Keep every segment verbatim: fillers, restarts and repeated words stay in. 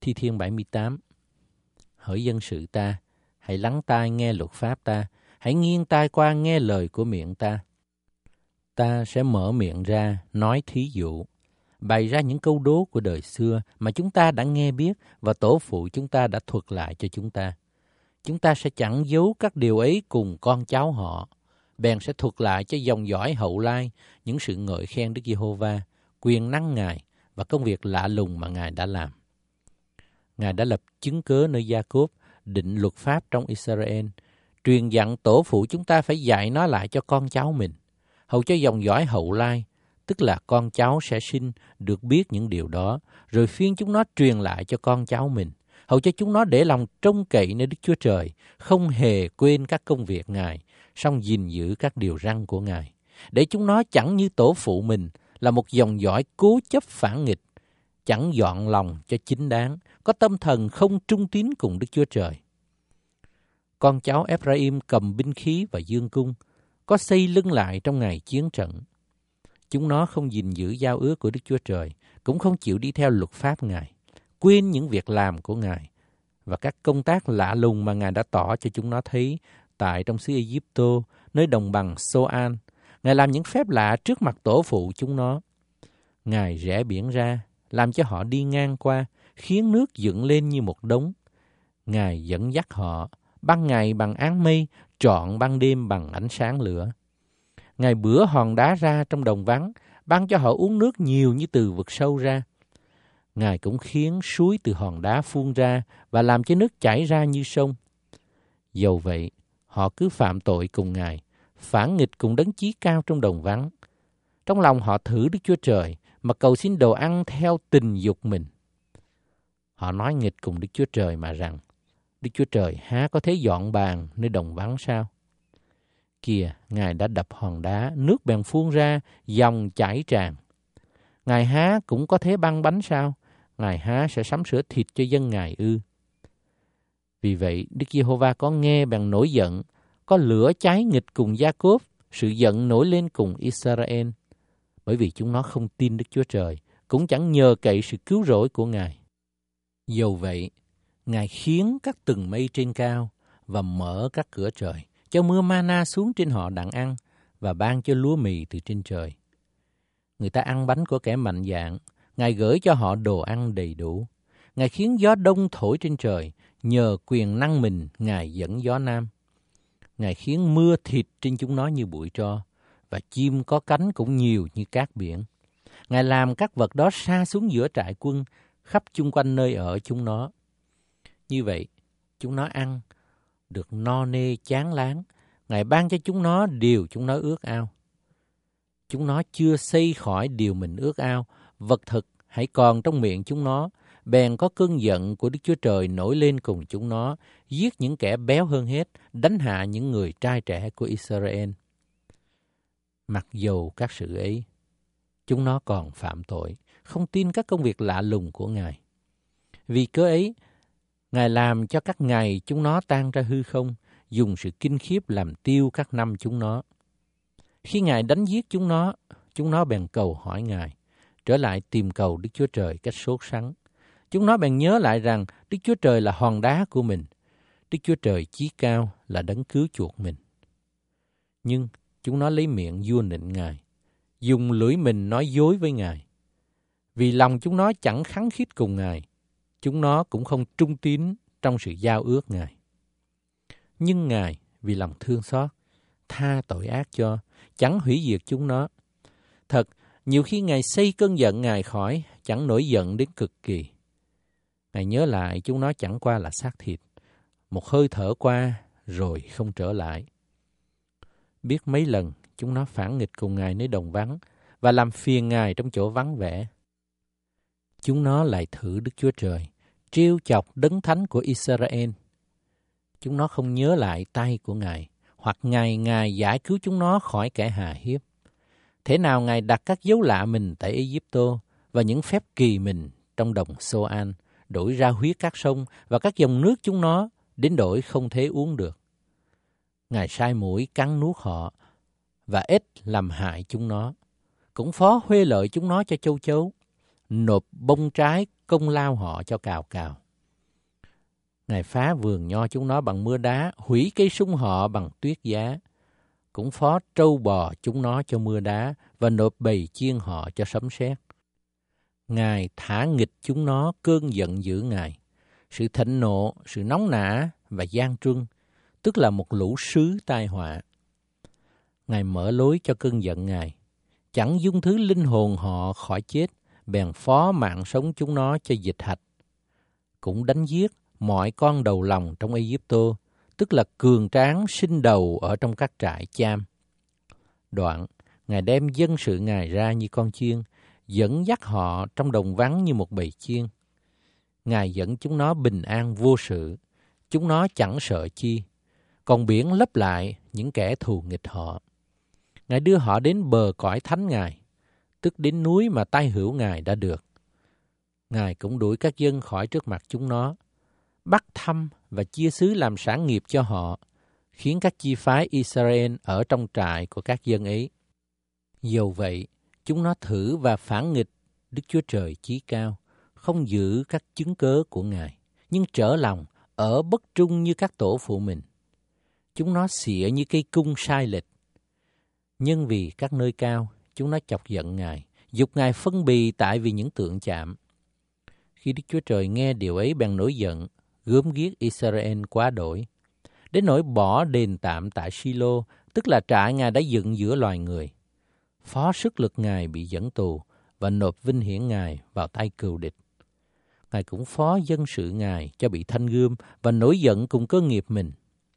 Thi Thiên bảy mươi tám. Hỡi dân sự ta, hãy lắng tai nghe luật pháp ta, hãy nghiêng tai qua nghe lời của miệng ta. Ta sẽ mở miệng ra, nói thí dụ, bày ra những câu đố của đời xưa mà chúng ta đã nghe biết và tổ phụ chúng ta đã thuật lại cho chúng ta. Chúng ta sẽ chẳng giấu các điều ấy cùng con cháu họ, bèn sẽ thuật lại cho dòng dõi hậu lai những sự ngợi khen Đức Giê-hô-va, quyền năng Ngài và công việc lạ lùng mà Ngài đã làm. Ngài đã lập chứng cớ nơi Gia-cốp, định luật pháp trong Israel, truyền dặn tổ phụ chúng ta phải dạy nó lại cho con cháu mình, hầu cho dòng dõi hậu lai, tức là con cháu sẽ sinh, được biết những điều đó, rồi phiên chúng nó truyền lại cho con cháu mình, hầu cho chúng nó để lòng trông cậy nơi Đức Chúa Trời, không hề quên các công việc Ngài, song gìn giữ các điều răn của Ngài, để chúng nó chẳng như tổ phụ mình là một dòng dõi cố chấp phản nghịch, chẳng dọn lòng cho chính đáng, có tâm thần không trung tín cùng Đức Chúa Trời. Con cháu Ephraim cầm binh khí và dương cung, có xây lưng lại trong ngày chiến trận. Chúng nó không gìn giữ giao ước của Đức Chúa Trời, cũng không chịu đi theo luật pháp Ngài, quên những việc làm của Ngài và các công tác lạ lùng mà Ngài đã tỏ cho chúng nó thấy tại trong xứ Ai-cập, nơi đồng bằng Sô-an. Ngài làm những phép lạ trước mặt tổ phụ chúng nó. Ngài rẽ biển ra, làm cho họ đi ngang qua, khiến nước dựng lên như một đống. Ngài dẫn dắt họ, ban ngày bằng áng mây, trọn ban đêm bằng ánh sáng lửa. Ngài bữa hòn đá ra trong đồng vắng, ban cho họ uống nước nhiều như từ vực sâu ra. Ngài cũng khiến suối từ hòn đá phun ra và làm cho nước chảy ra như sông. Dầu vậy, họ cứ phạm tội cùng Ngài, phản nghịch cùng đấng chí cao trong đồng vắng. Trong lòng họ thử Đức Chúa Trời, mà cầu xin đồ ăn theo tình dục mình. Họ nói nghịch cùng Đức Chúa Trời mà rằng, Đức Chúa Trời há có thể dọn bàn nơi đồng vắng sao? Kìa, Ngài đã đập hòn đá, nước bèn phun ra, dòng chảy tràn. Ngài há cũng có thể băng bánh sao? Ngài há sẽ sắm sửa thịt cho dân Ngài ư? Vì vậy, Đức Giê-hô-va có nghe bèn nổi giận, có lửa cháy nghịch cùng Gia-cốp, sự giận nổi lên cùng Israel, bởi vì chúng nó không tin Đức Chúa Trời, cũng chẳng nhờ cậy sự cứu rỗi của Ngài. Dầu vậy, Ngài khiến các tầng mây trên cao và mở các cửa trời, cho mưa mana xuống trên họ đặng ăn và ban cho lúa mì từ trên trời. Người ta ăn bánh của kẻ mạnh dạn, Ngài gửi cho họ đồ ăn đầy đủ. Ngài khiến gió đông thổi trên trời, nhờ quyền năng mình Ngài dẫn gió nam. Ngài khiến mưa thịt trên chúng nó như bụi tro, và chim có cánh cũng nhiều như cát biển. Ngài làm các vật đó sa xuống giữa trại quân, khắp chung quanh nơi ở chúng nó. Như vậy, chúng nó ăn, được no nê chán láng. Ngài ban cho chúng nó điều chúng nó ước ao. Chúng nó chưa xây khỏi điều mình ước ao, vật thực hãy còn trong miệng chúng nó, bèn có cơn giận của Đức Chúa Trời nổi lên cùng chúng nó, giết những kẻ béo hơn hết, đánh hạ những người trai trẻ của Israel. Mặc dầu các sự ấy, chúng nó còn phạm tội, không tin các công việc lạ lùng của Ngài. Vì cớ ấy, Ngài làm cho các ngày chúng nó tan ra hư không, dùng sự kinh khiếp làm tiêu các năm chúng nó. Khi Ngài đánh giết chúng nó, chúng nó bèn cầu hỏi Ngài, trở lại tìm cầu Đức Chúa Trời cách sốt sắng. Chúng nó bèn nhớ lại rằng Đức Chúa Trời là hòn đá của mình, Đức Chúa Trời chí cao là đấng cứu chuộc mình. Nhưng chúng nó lấy miệng vua nịnh Ngài, dùng lưỡi mình nói dối với Ngài. Vì lòng chúng nó chẳng khăng khít cùng Ngài, chúng nó cũng không trung tín trong sự giao ước Ngài. Nhưng Ngài vì lòng thương xót, tha tội ác cho, chẳng hủy diệt chúng nó. Thật, nhiều khi Ngài xây cơn giận Ngài khỏi, chẳng nổi giận đến cực kỳ. Ngài nhớ lại chúng nó chẳng qua là xác thịt, một hơi thở qua rồi không trở lại. Biết mấy lần chúng nó phản nghịch cùng Ngài nơi đồng vắng và làm phiền Ngài trong chỗ vắng vẻ. Chúng nó lại thử Đức Chúa Trời, trêu chọc đấng thánh của Israel. Chúng nó không nhớ lại tay của Ngài, hoặc ngày Ngài giải cứu chúng nó khỏi kẻ hà hiếp. Thế nào Ngài đặt các dấu lạ mình tại Ai-cập và những phép kỳ mình trong đồng Sô-an, đổi ra huyết các sông và các dòng nước chúng nó, đến đổi không thể uống được. Ngài sai muỗi cắn nuốt họ, và ếch làm hại chúng nó, cũng phó huê lợi chúng nó cho châu chấu. nộp bông trái công lao họ cho cào cào. Ngài phá vườn nho chúng nó bằng mưa đá, hủy cây sung họ bằng tuyết giá. Cũng phó trâu bò chúng nó cho mưa đá và nộp bầy chiên họ cho sấm sét. Ngài thả nghịch chúng nó cơn giận dữ Ngài, sự thịnh nộ, sự nóng nả và gian truân, tức là một lũ sứ tai họa. Ngài mở lối cho cơn giận Ngài, chẳng dung thứ linh hồn họ khỏi chết, bèn phó mạng sống chúng nó cho dịch hạch. Cũng đánh giết mọi con đầu lòng trong Ai-cập-tô, tức là cường tráng sinh đầu ở trong các trại cham. Đoạn, Ngài đem dân sự Ngài ra như con chiên, dẫn dắt họ trong đồng vắng như một bầy chiên. Ngài dẫn chúng nó bình an vô sự, chúng nó chẳng sợ chi, còn biển lấp lại những kẻ thù nghịch họ. Ngài đưa họ đến bờ cõi thánh Ngài, tức đến núi mà tay hữu Ngài đã được. Ngài cũng đuổi các dân khỏi trước mặt chúng nó, bắt thăm và chia xứ làm sản nghiệp cho họ, khiến các chi phái Israel ở trong trại của các dân ấy. Dầu vậy, chúng nó thử và phản nghịch Đức Chúa Trời chí cao, không giữ các chứng cớ của Ngài, nhưng trở lòng, ở bất trung như các tổ phụ mình. Chúng nó xỉa như cây cung sai lệch. Nhưng vì các nơi cao, chúng nó chọc giận Ngài, giục Ngài phân bì tại vì những tượng chạm. Khi Đức Chúa Trời nghe điều ấy bèn nổi giận, gớm ghiếc Israel quá đổi, đến nỗi bỏ đền tạm tại Silo, tức là trại Ngài đã dựng giữa loài người. Phó sức lực Ngài bị dẫn tù và nộp vinh hiển Ngài vào tay cừu địch. Ngài cũng phó dân sự Ngài cho bị thanh gươm và nổi giận cùng cơ nghiệp mình.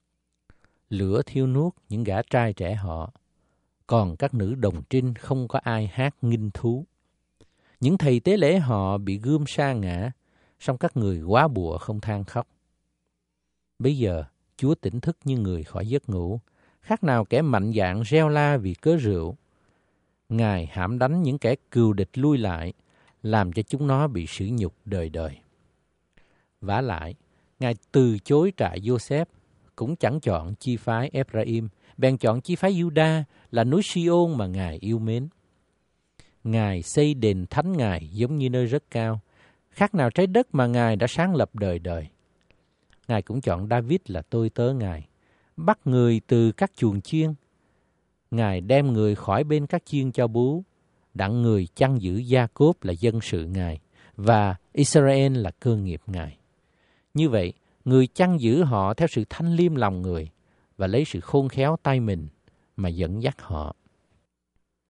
Lửa thiêu nuốt những gã trai trẻ họ, còn các nữ đồng trinh không có ai hát nghinh thú. Những thầy tế lễ họ bị gươm sa ngã, song các người quá bùa không than khóc. Bây giờ, Chúa tỉnh thức như người khỏi giấc ngủ, khác nào kẻ mạnh dạn reo la vì cớ rượu. Ngài hãm đánh những kẻ cừu địch lui lại, làm cho chúng nó bị sỉ nhục đời đời. Vả lại, Ngài từ chối trại Giô-xép, cũng chẳng chọn chi phái Eph-ra-im, bèn chọn chi phái Giu-đa là núi Si-ôn mà Ngài yêu mến. Ngài xây đền thánh Ngài giống như nơi rất cao, khác nào trái đất mà Ngài đã sáng lập đời đời. Ngài cũng chọn David là tôi tớ Ngài, bắt người từ các chuồng chiên. Ngài đem người khỏi bên các chiên cho bú, đặng người chăn giữ Gia-cốp là dân sự Ngài, và Israel là cơ nghiệp Ngài. Như vậy, người chăn giữ họ theo sự thanh liêm lòng người, và lấy sự khôn khéo tay mình mà dẫn dắt họ.